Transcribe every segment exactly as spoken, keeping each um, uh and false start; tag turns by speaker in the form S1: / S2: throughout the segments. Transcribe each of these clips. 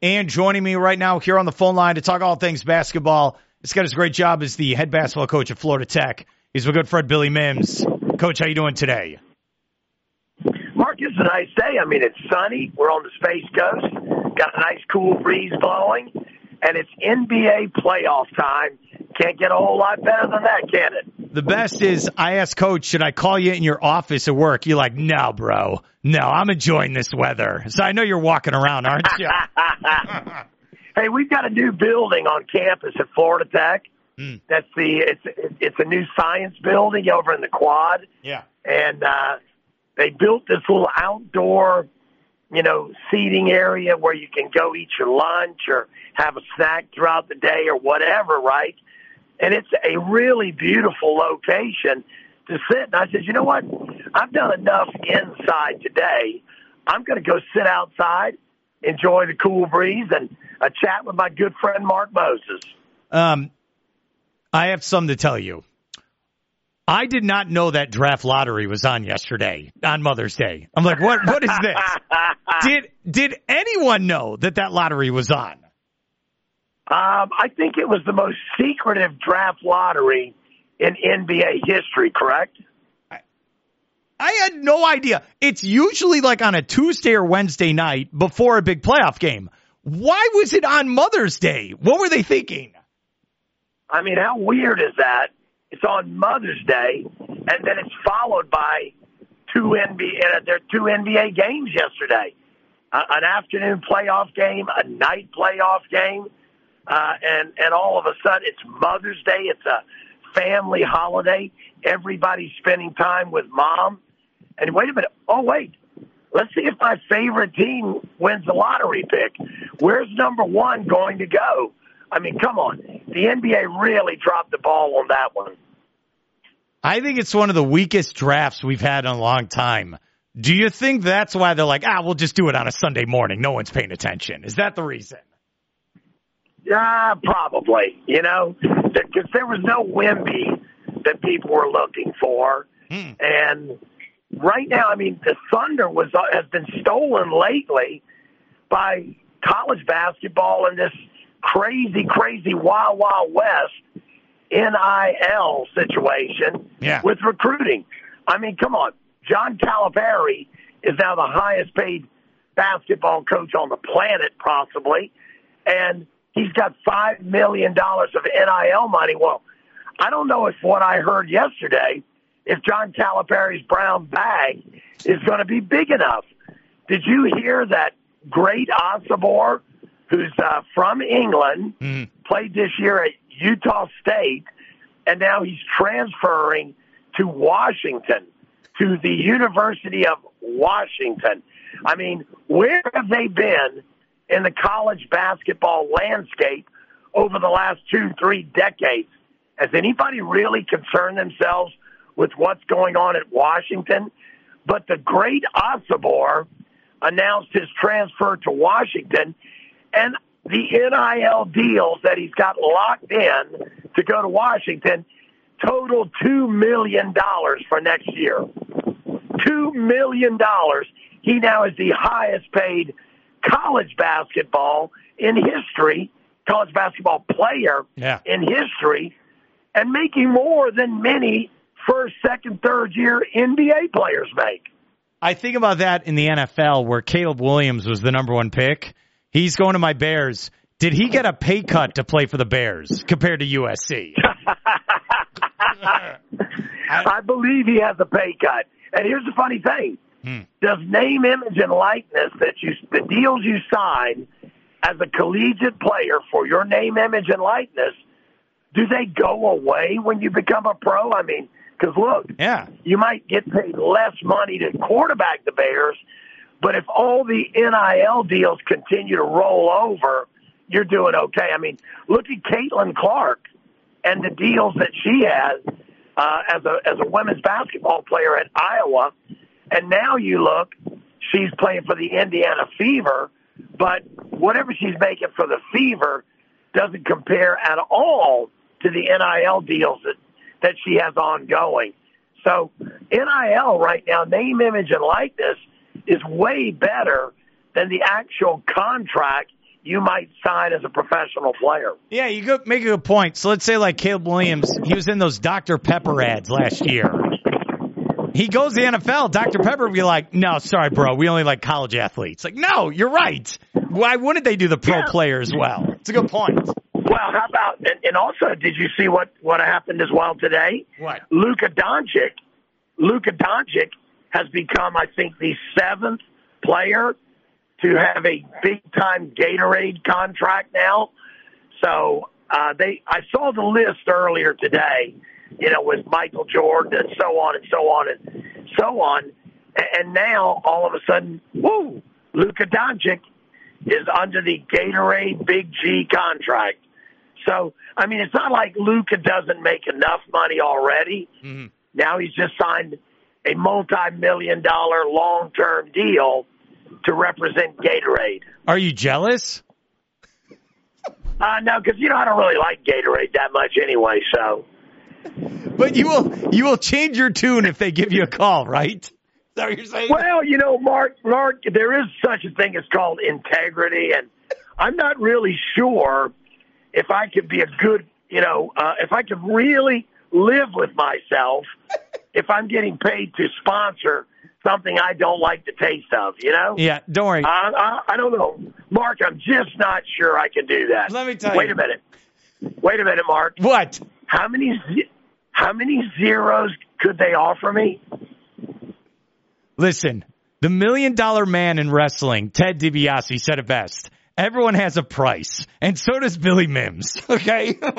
S1: And joining me right now here on the phone line to talk all things basketball, he's got his great job as the head basketball coach at Florida Tech. He's my good friend Billy Mims. Coach, how you doing today?
S2: Mark, it's a nice day. I mean, it's sunny. We're on the Space Coast. Got a nice cool breeze blowing. And it's N B A playoff time. Can't get a whole lot better than that, can it?
S1: The best is I asked Coach, should I call you in your office at work? You're like, no, bro. No, I'm enjoying this weather. So I know you're walking around, aren't you?
S2: Hey, we've got a new building on campus at Florida Tech.
S1: Mm.
S2: That's the it's it's a new science building over in the Quad.
S1: Yeah.
S2: And uh, they built this little outdoor, you know, seating area where you can go eat your lunch or have a snack throughout the day or whatever, right? And it's a really beautiful location to sit. And I said, you know what? I've done enough inside today. I'm going to go sit outside, enjoy the cool breeze, and a chat with my good friend Mark Moses.
S1: Um, I have something to tell you. I did not know that draft lottery was on yesterday, on Mother's Day. I'm like, what? What is this? did Did anyone know that that lottery was on?
S2: Um, I think it was the most secretive draft lottery in N B A history, correct?
S1: I, I had no idea. It's usually like on a Tuesday or Wednesday night before a big playoff game. Why was it on Mother's Day? What were they thinking?
S2: I mean, how weird is that? It's on Mother's Day, and then it's followed by two N B A. Uh, there are two N B A games yesterday: uh, an afternoon playoff game, a night playoff game, uh, and and all of a sudden it's Mother's Day. It's a family holiday. Everybody's spending time with mom. And wait a minute. Oh wait, let's see if my favorite team wins the lottery pick. Where's number one going to go? I mean, come on. The N B A really dropped the ball on that one.
S1: I think it's one of the weakest drafts we've had in a long time. Do you think that's why they're like, ah, we'll just do it on a Sunday morning. No one's paying attention. Is that the reason?
S2: Yeah, probably. You know, because there was no Wemby that people were looking for.
S1: Hmm.
S2: And right now, I mean, the Thunder was has been stolen lately by college basketball and this crazy, crazy Wild Wild West N I L situation
S1: yeah.
S2: with recruiting. I mean, come on. John Calipari is now the highest paid basketball coach on the planet, possibly, and he's got five million dollars of N I L money. Well, I don't know if what I heard yesterday, if John Calipari's brown bag is going to be big enough. Did you hear that great Osibor, who's uh, from England,
S1: mm.
S2: played this year at Utah State, and now he's transferring to Washington, to the University of Washington. I mean, where have they been in the college basketball landscape over the last two, three decades? Has anybody really concerned themselves with what's going on at Washington? But the great Osibor announced his transfer to Washington, and the N I L deals that he's got locked in to go to Washington total two million dollars for next year. two million dollars. He now is the highest paid college basketball in history, college basketball player
S1: yeah.
S2: in history, and making more than many first, second, third year N B A players make.
S1: I think about that in the N F L where Caleb Williams was the number one pick. He's going to my Bears. Did he get a pay cut to play for the Bears compared to U S C?
S2: I, I believe he has a pay cut. And here's the funny thing.
S1: Hmm.
S2: Does name, image, and likeness that you, the deals you sign as a collegiate player for your name, image, and likeness, do they go away when you become a pro? I mean, because look,
S1: yeah.
S2: you might get paid less money to quarterback the Bears, but if all the N I L deals continue to roll over, you're doing okay. I mean, look at Caitlin Clark and the deals that she has uh, as a as a women's basketball player at Iowa, and now you look, she's playing for the Indiana Fever, but whatever she's making for the Fever doesn't compare at all to the N I L deals that, that she has ongoing. So N I L right now, name, image, and likeness, is way better than the actual contract you might sign as a professional player.
S1: Yeah, you go, make a good point. So let's say like Caleb Williams, he was in those Doctor Pepper ads last year. He goes to the N F L, Doctor Pepper would be like, no, sorry, bro, we only like college athletes. Like, no, you're right. Why wouldn't they do the pro
S2: yeah.
S1: player as well? It's a good point.
S2: Well, how about, and, and also, did you see what, what happened as well today?
S1: What?
S2: Luka Doncic, Luka Doncic has become, I think, the seventh player to have a big-time Gatorade contract now. So uh, they, I saw the list earlier today, you know, with Michael Jordan and so on and so on and so on. And now, all of a sudden, woo, Luka Doncic is under the Gatorade Big G contract. So, I mean, it's not like Luka doesn't make enough money already.
S1: Mm-hmm. Now
S2: he's just signed a multi-million dollar long-term deal to represent Gatorade.
S1: Are you jealous?
S2: Uh, no, because, you know, I don't really like Gatorade that much anyway, so.
S1: But you will you will change your tune if they give you a call, right? Is that what you're saying?
S2: Well, you know, Mark, Mark, there is such a thing as called integrity, and I'm not really sure if I could be a good, you know, uh, if I could really live with myself if I'm getting paid to sponsor something I don't like the taste of, you know?
S1: Yeah, don't worry.
S2: I, I, I don't know. Mark, I'm just not sure I can do that.
S1: Let me tell
S2: Wait
S1: you.
S2: Wait a minute. Wait a minute, Mark.
S1: What?
S2: How many how many zeros could they offer me?
S1: Listen, the million dollar man in wrestling, Ted DiBiase, said it best. Everyone has a price, and so does Billy Mims, okay? You're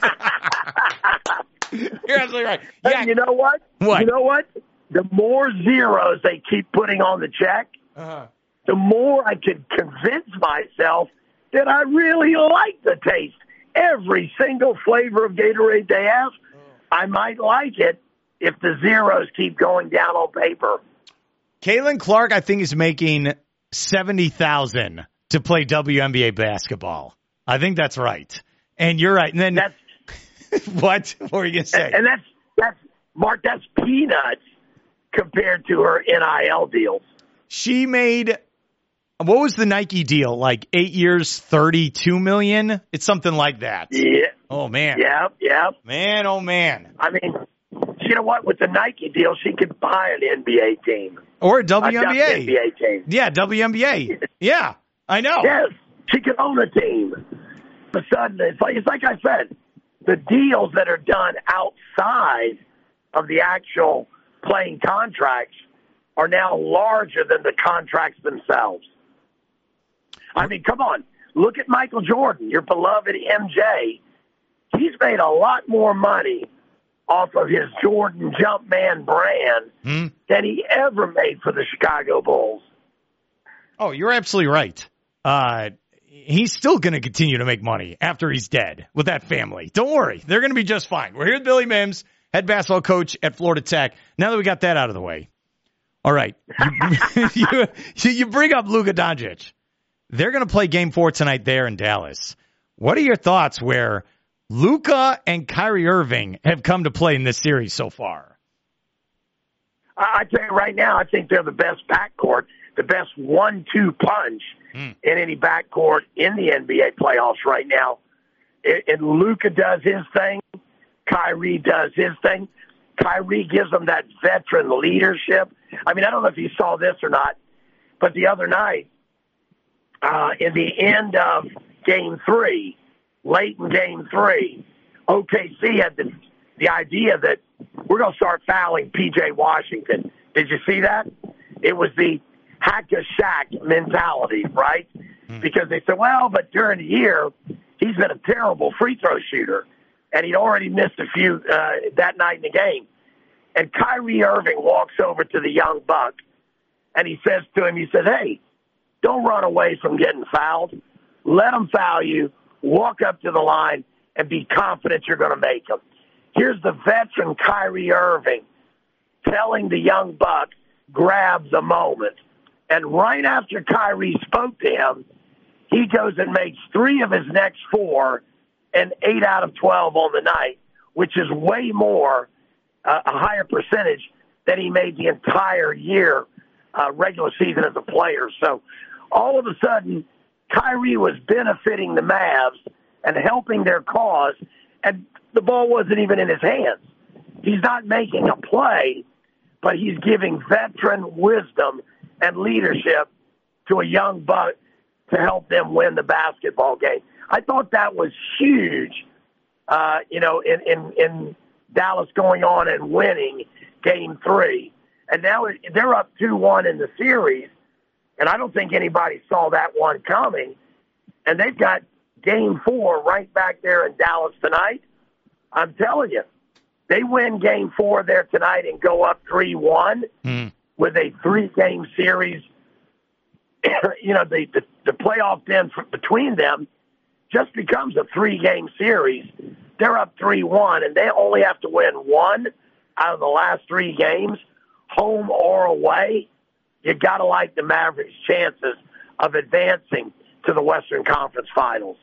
S1: absolutely right. Yeah.
S2: Hey, you know what?
S1: What?
S2: You know what? The more zeros they keep putting on the check,
S1: uh-huh.
S2: the more I could convince myself that I really like the taste. Every single flavor of Gatorade they have, oh. I might like it if the zeros keep going down on paper.
S1: Caitlin Clark, I think, is making seventy thousand dollars to play W N B A basketball. I think that's right. And you're right. And then
S2: that's,
S1: what? What were you going to say?
S2: And, and that's, that's, Mark, that's peanuts compared to her N I L deals.
S1: She made, what was the Nike deal? Like eight years, thirty-two million dollars? It's something like that.
S2: Yeah.
S1: Oh, man.
S2: Yeah, yeah.
S1: Man, oh, man.
S2: I mean, you know what? With the Nike deal, she could buy an N B A team.
S1: Or a W N B A.
S2: A N B A team.
S1: Yeah, W N B A. Yeah, I know.
S2: Yes, she could own a team. But suddenly, it's like, it's like I said, the deals that are done outside of the actual playing contracts are now larger than the contracts themselves. I mean, come on. Look at Michael Jordan, your beloved M J. He's made a lot more money off of his Jordan Jumpman brand hmm? than he ever made for the Chicago Bulls.
S1: Oh, you're absolutely right. Uh, he's still going to continue to make money after he's dead with that family. Don't worry. They're going to be just fine. We're here with Billy Mims, head basketball coach at Florida Tech. Now that we got that out of the way. All right. You, you, you bring up Luka Doncic. They're going to play game four tonight there in Dallas. What are your thoughts where Luka and Kyrie Irving have come to play in this series so far?
S2: I tell you right now, I think they're the best backcourt, the best one two punch mm. in any backcourt in the N B A playoffs right now. And Luka does his thing. Kyrie does his thing. Kyrie gives them that veteran leadership. I mean, I don't know if you saw this or not, but the other night, uh, in the end of game three, late in game three, O K C had the, the idea that we're going to start fouling P J Washington. Did you see that? It was the hack-a-shack mentality, right? Mm. Because they said, well, but during the year, he's been a terrible free throw shooter, and he'd already missed a few uh, that night in the game. And Kyrie Irving walks over to the young buck, and he says to him, he says, hey, don't run away from getting fouled. Let them foul you. Walk up to the line and be confident you're going to make them. Here's the veteran Kyrie Irving telling the young buck, grab the moment. And right after Kyrie spoke to him, he goes and makes three of his next four and eight out of twelve on the night, which is way more, uh, a higher percentage than he made the entire year, uh, regular season as a player. So all of a sudden, Kyrie was benefiting the Mavs and helping their cause, and the ball wasn't even in his hands. He's not making a play, but he's giving veteran wisdom and leadership to a young buck to help them win the basketball game. I thought that was huge, uh, you know, in, in, in Dallas going on and winning game three. And now they're up two one in the series, and I don't think anybody saw that one coming. And they've got game four right back there in Dallas tonight. I'm telling you, they win game four there tonight and go up three one mm. with a three-game series. You know, the, the, the playoff then between them just becomes a three-game series. They're up three one, and they only have to win one out of the last three games, home or away. You got to like the Mavericks' chances of advancing to the Western Conference Finals.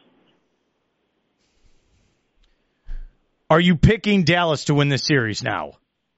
S1: Are you picking Dallas to win this series now?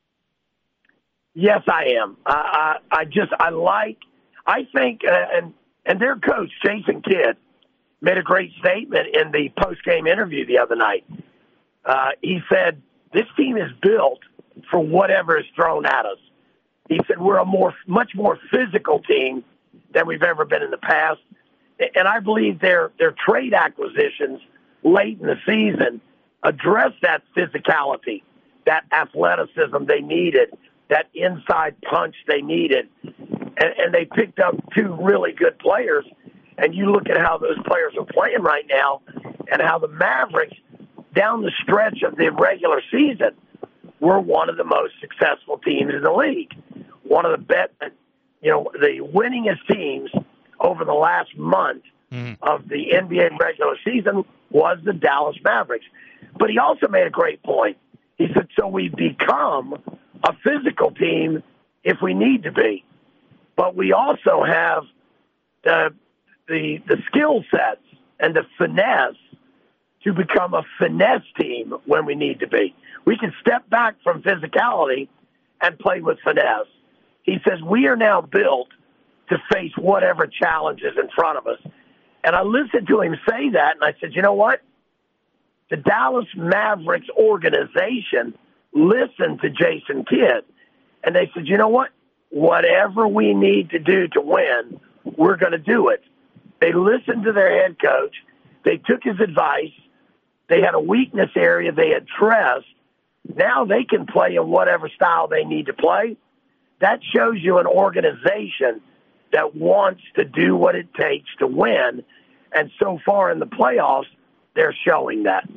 S2: Yes, I am. I, I, I just I like. I think, uh, and and their coach Jason Kidd made a great statement in the post-game interview the other night. Uh, he said this team is built for whatever is thrown at us. He said we're a more, much more physical team than we've ever been in the past, and I believe their their trade acquisitions late in the season address that physicality, that athleticism they needed, that inside punch they needed. And, and they picked up two really good players. And you look at how those players are playing right now and how the Mavericks, down the stretch of the regular season, were one of the most successful teams in the league. One of the best, you know, the winningest teams over the last month mm. of the N B A regular season was the Dallas Mavericks. But he also made a great point. He said, so we become a physical team if we need to be. But we also have the the, the skill sets and the finesse to become a finesse team when we need to be. We can step back from physicality and play with finesse. He says we are now built to face whatever challenge is in front of us. And I listened to him say that, and I said, you know what? The Dallas Mavericks organization listened to Jason Kidd, and they said, you know what? Whatever we need to do to win, we're going to do it. They listened to their head coach. They took his advice. They had a weakness area they addressed. Now they can play in whatever style they need to play. That shows you an organization that wants to do what it takes to win. And so far in the playoffs, they're showing that.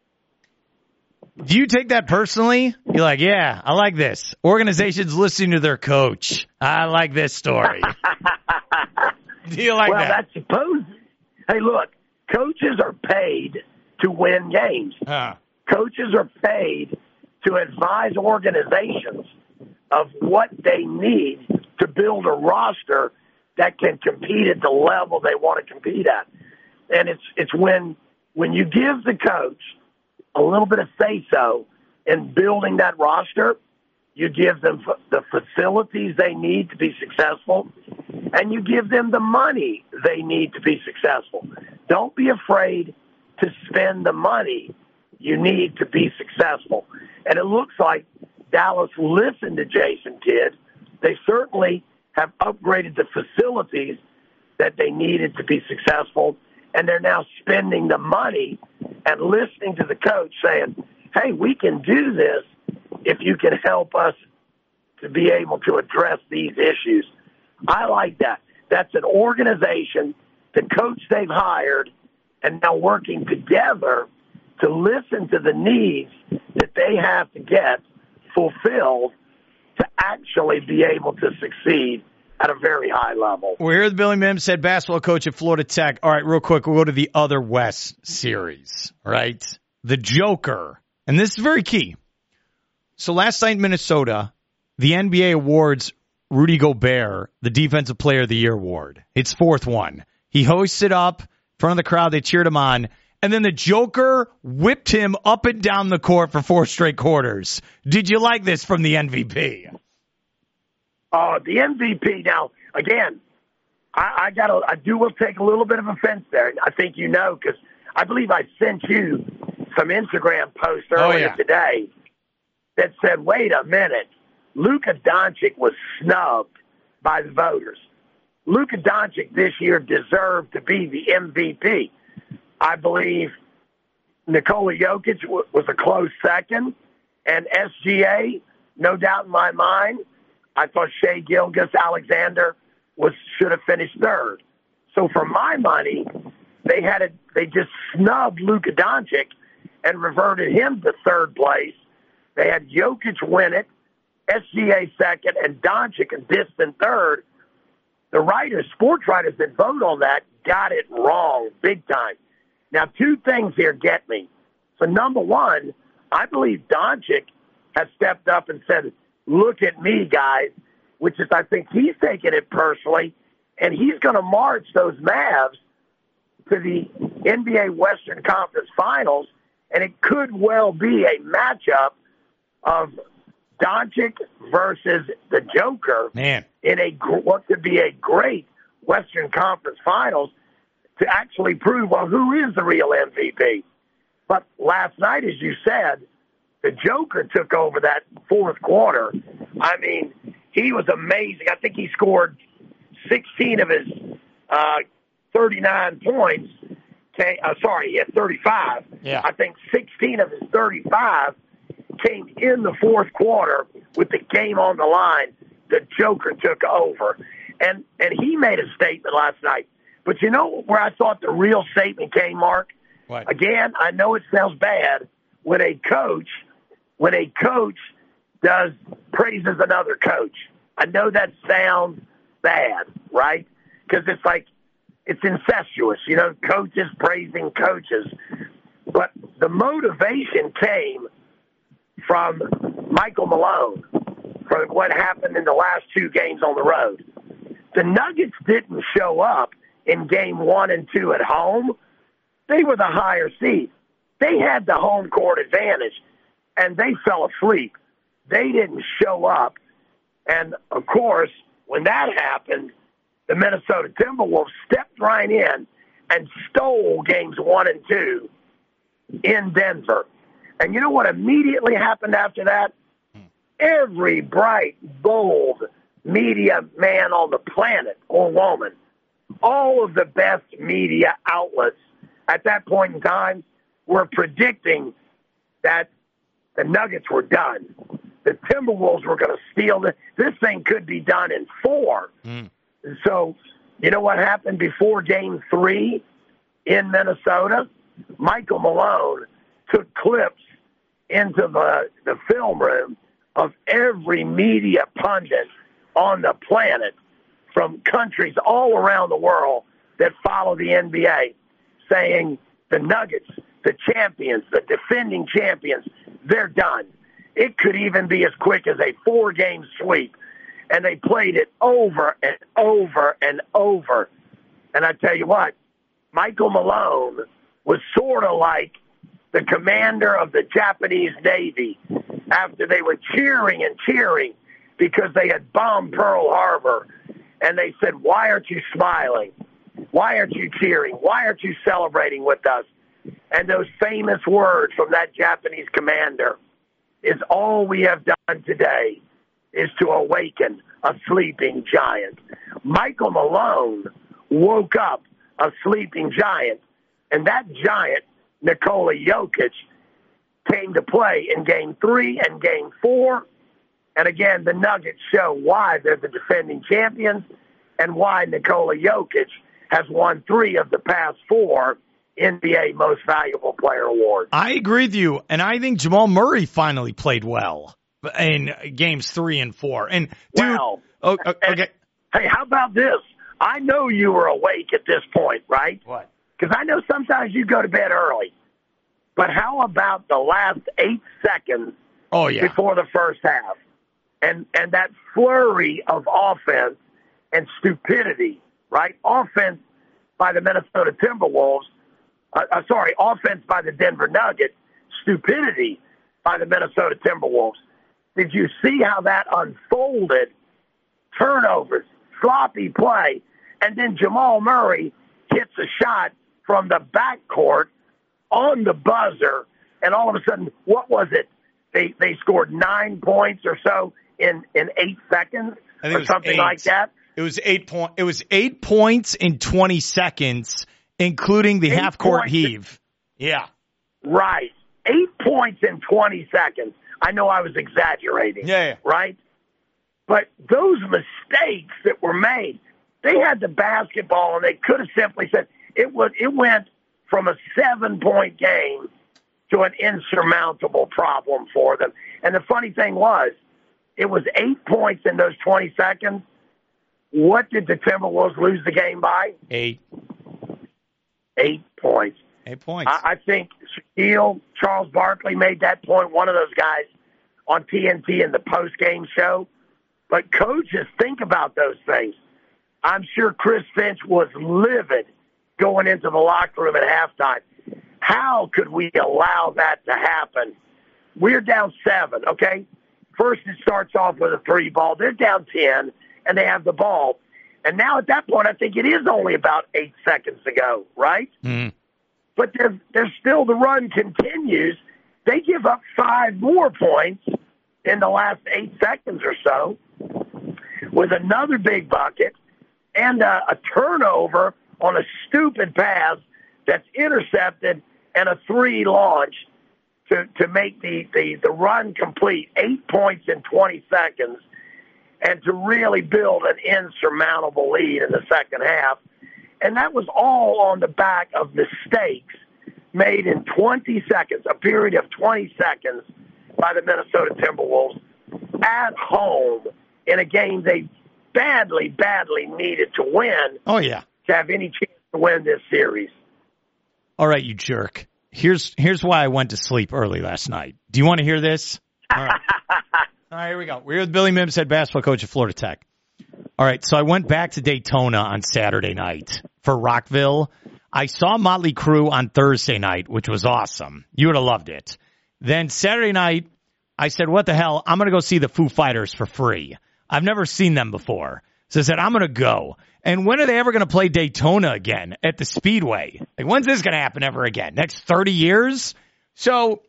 S1: Do you take that personally? You're like, yeah, I like this. Organizations listening to their coach. I like this story. Do you like
S2: well,
S1: that?
S2: Well, that's supposed. Hey, look, coaches are paid to win games. Huh. Coaches are paid to advise organizations of what they need to build a roster that can compete at the level they want to compete at. And it's it's when when you give the coach a little bit of say-so in building that roster, you give them the facilities they need to be successful, and you give them the money they need to be successful. Don't be afraid to spend the money you need to be successful. And it looks like Dallas listened to Jason Kidd. They certainly have upgraded the facilities that they needed to be successful, and they're now spending the money and listening to the coach saying, hey, we can do this if you can help us to be able to address these issues. I like that. That's an organization, the coach they've hired, and now working together to listen to the needs that they have to get fulfilled to actually be able to succeed at a very high level.
S1: We're here with Billy Mims, head basketball coach at Florida Tech. All right, real quick, we'll go to the other West series, right? The Joker. And this is very key. So last night in Minnesota, the N B A awards Rudy Gobert the Defensive Player of the Year award. It's fourth one. He hoists it up in front of the crowd. They cheered him on. And then the Joker whipped him up and down the court for four straight quarters. Did you like this from the M V P?
S2: Oh, the M V P. Now, again, I, I got. I do will take a little bit of offense there. I think you know because I believe I sent you some Instagram posts earlier
S1: oh, yeah.
S2: today that said, "Wait a minute, Luka Doncic was snubbed by the voters. Luka Doncic this year deserved to be the M V P. I believe Nikola Jokic w- was a close second, and S G A, no doubt in my mind, I thought Shai Gilgeous-Alexander was should have finished third. So for my money, they had a, they just snubbed Luka Doncic and reverted him to third place. They had Jokic win it, S G A second, and Doncic a distant third. The writers, sports writers that vote on that got it wrong big time. Now, two things here get me. So, number one, I believe Doncic has stepped up and said, look at me, guys, which is I think he's taking it personally, and he's going to march those Mavs to the N B A Western Conference Finals, and it could well be a matchup of Doncic versus the Joker
S1: Man.
S2: in a what could be a great Western Conference Finals to actually prove, well, who is the real M V P? But last night, as you said, the Joker took over that fourth quarter. I mean, he was amazing. I think he scored sixteen of his uh, thirty-nine points. Came, uh, sorry, he had thirty-five.
S1: Yeah.
S2: I think sixteen of his thirty-five came in the fourth quarter with the game on the line. The Joker took over. And and he made a statement last night. But you know where I thought the real statement came, Mark?
S1: What?
S2: Again, I know it sounds bad when a coach, when a coach does praises another coach. I know that sounds bad, right? Because it's like, it's incestuous, you know, coaches praising coaches. But the motivation came from Michael Malone, from what happened in the last two games on the road. The Nuggets didn't show up in game one and two at home. They were the higher seed. They had the home court advantage, and they fell asleep. They didn't show up. And, of course, when that happened, the Minnesota Timberwolves stepped right in and stole games one and two in Denver. And you know what immediately happened after that? Every bright, bold media man on the planet or woman, all of the best media outlets at that point in time were predicting that the Nuggets were done. The Timberwolves were going to steal it. This thing could be done in four. Mm. So, you know what happened before game three in Minnesota? Michael Malone took clips into the, the film room of every media pundit on the planet from countries all around the world that follow the N B A saying the Nuggets, the champions, the defending champions, they're done. It could even be as quick as a four-game sweep. And they played it over and over and over. And I tell you what, Michael Malone was sort of like the commander of the Japanese Navy after they were cheering and cheering because they had bombed Pearl Harbor. And they said, why aren't you smiling? Why aren't you cheering? Why aren't you celebrating with us? And those famous words from that Japanese commander is all we have done today is to awaken a sleeping giant. Michael Malone woke up a sleeping giant, and that giant, Nikola Jokic, came to play in game three and game four. And again, the Nuggets show why they're the defending champions and why Nikola Jokic has won three of the past four N B A Most Valuable Player awards.
S1: I agree with you, and I think Jamal Murray finally played well in games three and four. And dude,
S2: well,
S1: oh, okay.
S2: Hey, how about this? I know you were awake at this point, right?
S1: What?
S2: Because I know sometimes you go to bed early. But how about the last eight seconds
S1: oh, yeah.
S2: before the first half? And and that flurry of offense and stupidity, right? Offense by the Minnesota Timberwolves. Uh, uh, sorry, offense by the Denver Nuggets. Stupidity by the Minnesota Timberwolves. Did you see how that unfolded? Turnovers, sloppy play. And then Jamal Murray hits a shot from the backcourt on the buzzer, and all of a sudden, what was it? They they scored nine points or so in, in eight seconds
S1: I think
S2: or
S1: it was
S2: something
S1: eight.
S2: like that.
S1: It was eight point. It was eight points in twenty seconds, including the
S2: Eight
S1: half court
S2: points.
S1: heave. Yeah.
S2: Right. Eight points in twenty seconds. I know I was exaggerating.
S1: Yeah, yeah.
S2: Right? But those mistakes that were made, they had the basketball, and they could have simply said it was. It went from a seven-point game to an insurmountable problem for them. And the funny thing was, it was eight points in those twenty seconds. What did the Timberwolves lose the game by?
S1: Eight.
S2: Eight points.
S1: Eight points.
S2: I, I think Shaquille, Charles Barkley made that point, one of those guys on T N T in the post-game show. But coaches think about those things. I'm sure Chris Finch was livid going into the locker room at halftime. How could we allow that to happen? We're down seven, okay? First it starts off with a three ball. They're down ten, and they have the ball. And now at that point, I think it is only about eight seconds to go, right?
S1: Mm.
S2: But there's, there's still the run continues. They give up five more points in the last eight seconds or so with another big bucket and a, a turnover on a stupid pass that's intercepted and a three launch to, to make the, the, the run complete, eight points in twenty seconds, and to really build an insurmountable lead in the second half. And that was all on the back of mistakes made in twenty seconds, a period of twenty seconds by the Minnesota Timberwolves at home in a game they badly, badly needed to win.
S1: Oh, yeah.
S2: To have any chance to win this series.
S1: All right, you jerk. Here's here's why I went to sleep early last night. Do you want to hear this? All right. All right, here we go. We're with Billy Mims, head basketball coach at Florida Tech. All right, so I went back to Daytona on Saturday night for Rockville. I saw Motley Crue on Thursday night, which was awesome. You would have loved it. Then Saturday night, I said, what the hell? I'm going to go see the Foo Fighters for free. I've never seen them before. So I said, I'm going to go. And when are they ever going to play Daytona again at the Speedway? Like, when's this going to happen ever again? Next thirty years? So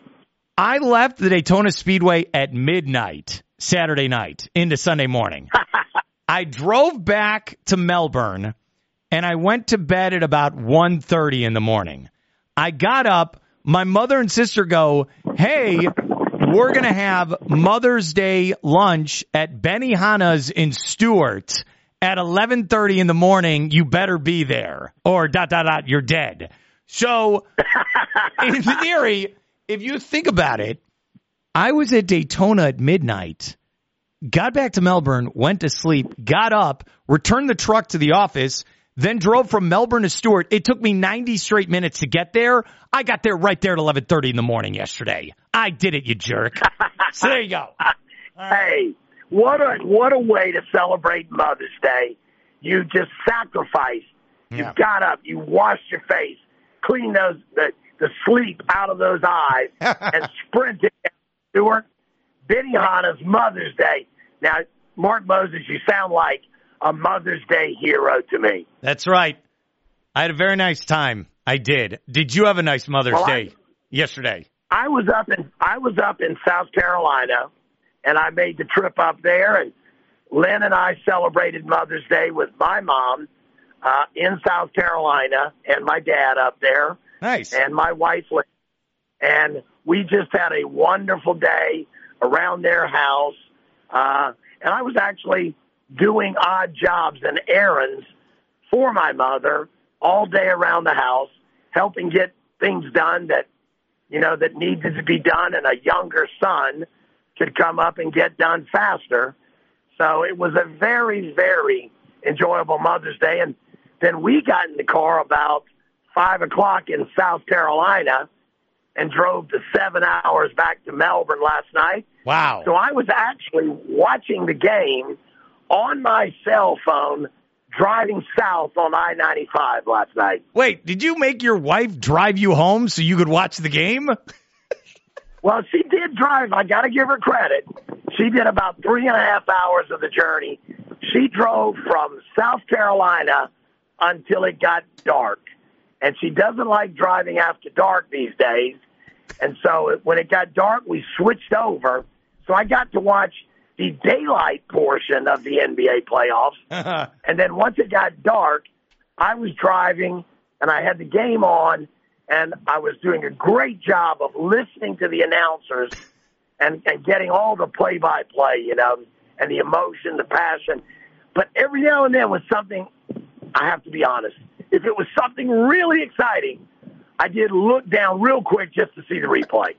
S1: I left the Daytona Speedway at midnight Saturday night into Sunday morning. I drove back to Melbourne, and I went to bed at about one thirty in the morning. I got up. My mother and sister go, hey, we're going to have Mother's Day lunch at Benihana's in Stewart at eleven thirty in the morning. You better be there, or dot, dot, dot, you're dead. So in theory, if you think about it, I was at Daytona at midnight, got back to Melbourne, went to sleep, got up, returned the truck to the office, then drove from Melbourne to Stewart. It took me ninety straight minutes to get there. I got there right there at eleven thirty in the morning yesterday. I did it, you jerk. So there you go.
S2: Hey, what a what a way to celebrate Mother's Day. You just sacrificed. You
S1: Yeah.
S2: got up. You washed your face, cleaned those the, the sleep out of those eyes, and sprinted down to Stewart. Benihana's Mother's Day. Now, Mark Moses, you sound like a Mother's Day hero to me.
S1: That's right. I had a very nice time. I did. Did you have a nice Mother's
S2: Well,
S1: Day
S2: I-
S1: yesterday?
S2: I was up in I was up in South Carolina, and I made the trip up there. And Lynn and I celebrated Mother's Day with my mom uh, in South Carolina, and my dad up there,
S1: Nice.
S2: and my wife. Lynn. And we just had a wonderful day around their house. Uh, and I was actually doing odd jobs and errands for my mother all day around the house, helping get things done that, you know, that needed to be done, and a younger son could come up and get done faster. So it was a very, very enjoyable Mother's Day. And then we got in the car about five o'clock in South Carolina and drove the seven hours back to Melbourne last night.
S1: Wow.
S2: So I was actually watching the game on my cell phone driving south on I ninety-five last night.
S1: Wait, did you make your wife drive you home so you could watch the game?
S2: Well, she did drive. I got to give her credit. She did about three and a half hours of the journey She drove from South Carolina until it got dark. And she doesn't like driving after dark these days. And so when it got dark, we switched over. So I got to watch the daylight portion of the N B A playoffs. And then once it got dark, I was driving, and I had the game on, and I was doing a great job of listening to the announcers and, and getting all the play-by-play, you know, and the emotion, the passion. But every now and then was something, I have to be honest, if it was something really exciting, I did look down real quick just to see the replay.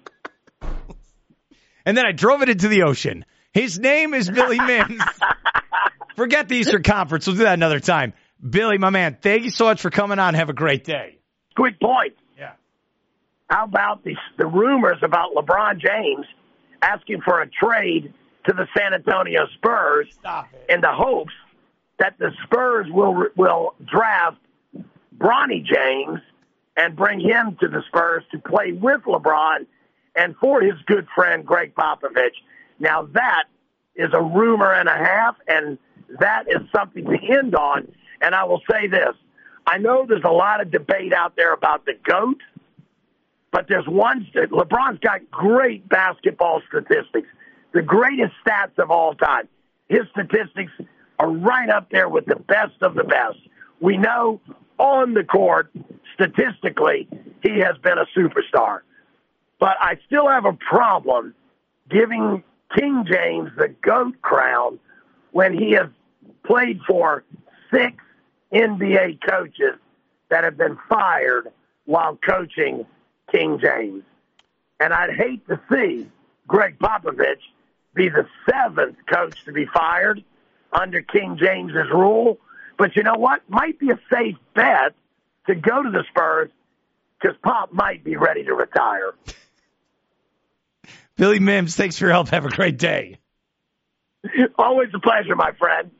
S1: And then I drove it into the ocean. His name is Billy Mims. Forget the Eastern Conference. We'll do that another time. Billy, my man, thank you so much for coming on. Have a great day.
S2: Quick point.
S1: Yeah.
S2: How about the, the rumors about LeBron James asking for a trade to the San Antonio Spurs in the hopes that the Spurs will will draft Bronny James and bring him to the Spurs to play with LeBron and for his good friend Greg Popovich. Now that is a rumor and a half, and that is something to end on. And I will say this. I know there's a lot of debate out there about the GOAT, but there's one. LeBron's got great basketball statistics, the greatest stats of all time. His statistics are right up there with the best of the best. We know on the court, statistically, he has been a superstar. But I still have a problem giving King James the GOAT crown when he has played for six N B A coaches that have been fired while coaching King James. And I'd hate to see Greg Popovich be the seventh coach to be fired under King James's rule. But you know what? Might be a safe bet to go to the Spurs because Pop might be ready to retire.
S1: Billy Mims, thanks for your help. Have a great day.
S2: Always a pleasure, my friend.